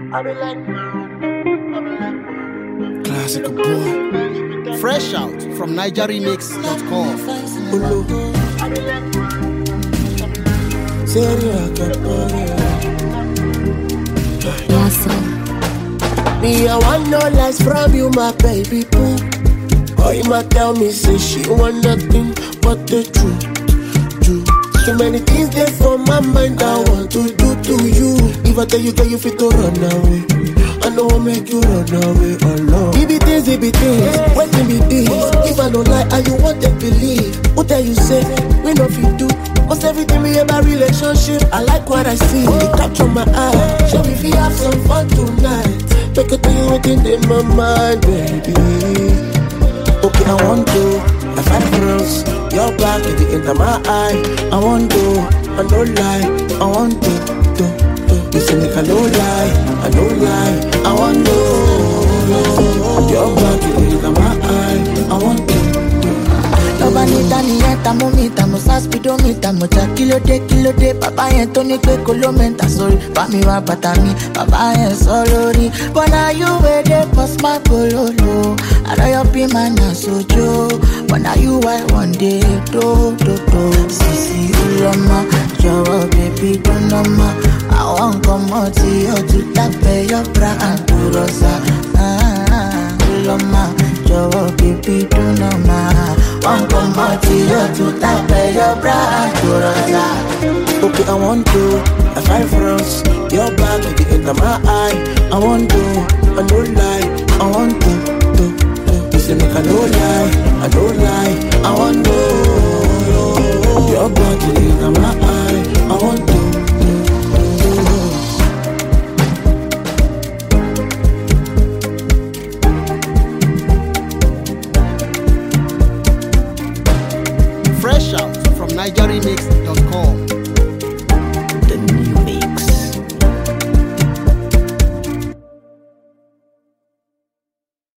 Classic boy. Fresh out from NigerRemix.com. Me, I want no lies from you, my baby boo. Or you might tell me, say she want nothing but the truth. So many things there for my mind I want to do to you. If I tell you, girl, you fit to run away. I know I'll make you run away alone. It be things, what can be this? If I don't like how you want to believe, what tell you say, we know if you do. Cause everything we about relationship, I like what I see. It capture my eye. Show me if you have some fun tonight. Make it tell you what's in my mind, baby. Okay, I want to. I find girls, your back at the end of my eye. I want to, I don't lie. I want to. You say make I no lie, I don't lie. I want to, your back at the end of my eye. I want to. Lobanita nieta momita musa speedometer mucha kilo de papa yen to ni pe kolomenta sorry pa mi wa patami papa yen sorry but now you where they post my pololo I know you be my sojo but now you I one day do sisi uloma jowo baby do normal I want come out to you to tap your bra and to rosa uloma jowo baby do normal one come out to you to tap your bra and to rosa. Okay, I want to. I find friends, your back at the end of my eye. I want to, I don't lie. I want to. You say make I no lie, I don't lie. I want to, your back at the end of my eye. I want to. Fresh out from NigerRemix.com.